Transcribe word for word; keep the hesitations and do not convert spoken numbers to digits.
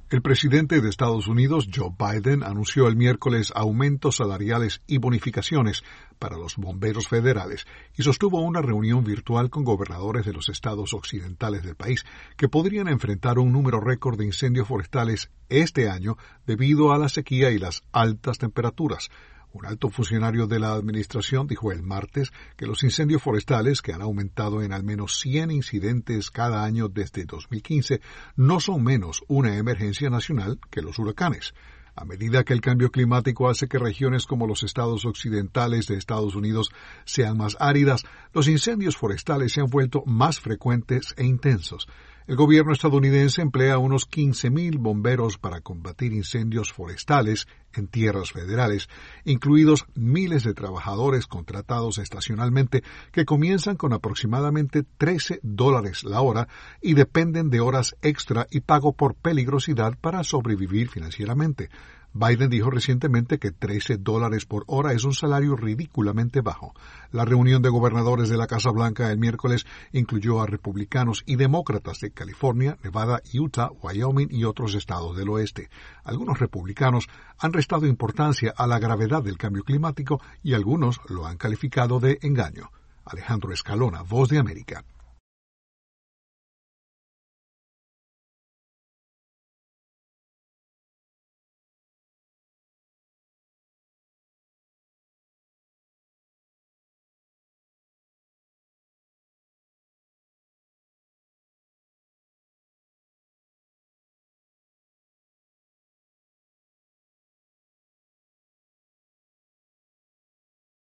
El presidente de Estados Unidos, Joe Biden, anunció el miércoles aumentos salariales y bonificaciones para los bomberos federales y sostuvo una reunión virtual con gobernadores de los estados occidentales del país que podrían enfrentar un número récord de incendios forestales este año debido a la sequía y las altas temperaturas. Un alto funcionario de la administración dijo el martes que los incendios forestales, que han aumentado en al menos cien incidentes cada año desde dos mil quince, no son menos una emergencia nacional que los huracanes. A medida que el cambio climático hace que regiones como los estados occidentales de Estados Unidos sean más áridas, los incendios forestales se han vuelto más frecuentes e intensos. El gobierno estadounidense emplea unos quince mil bomberos para combatir incendios forestales en tierras federales, incluidos miles de trabajadores contratados estacionalmente que comienzan con aproximadamente trece dólares la hora y dependen de horas extra y pago por peligrosidad para sobrevivir financieramente. Biden dijo recientemente que trece dólares por hora es un salario ridículamente bajo. La reunión de gobernadores de la Casa Blanca el miércoles incluyó a republicanos y demócratas de California, Nevada, Utah, Wyoming y otros estados del oeste. Algunos republicanos han restado importancia a la gravedad del cambio climático y algunos lo han calificado de engaño. Alejandro Escalona, Voz de América.